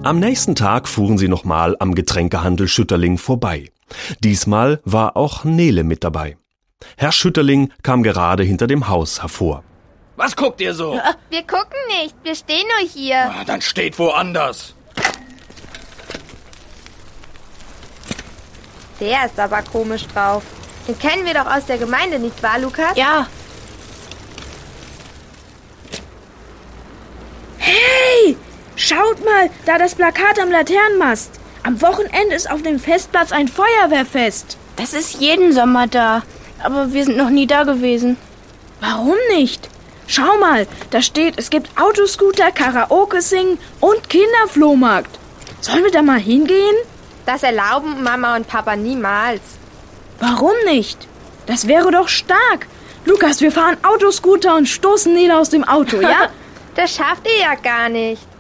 Am nächsten Tag fuhren sie nochmal am Getränkehandel Schütterling vorbei. Diesmal war auch Nele mit dabei. Herr Schütterling kam gerade hinter dem Haus hervor. Was guckt ihr so? Wir gucken nicht, wir stehen nur hier. Dann steht woanders. Der ist aber komisch drauf. Den kennen wir doch aus der Gemeinde, nicht wahr, Lukas? Ja. Hey, schaut mal, da das Plakat am Laternenmast. Am Wochenende ist auf dem Festplatz ein Feuerwehrfest. Das ist jeden Sommer da, aber wir sind noch nie da gewesen. Warum nicht? Schau mal, da steht, es gibt Autoscooter, Karaoke singen und Kinderflohmarkt. Sollen wir da mal hingehen? Das erlauben Mama und Papa niemals. Warum nicht? Das wäre doch stark. Lukas, wir fahren Autoscooter und stoßen Nele aus dem Auto, ja? Das schafft ihr ja gar nicht.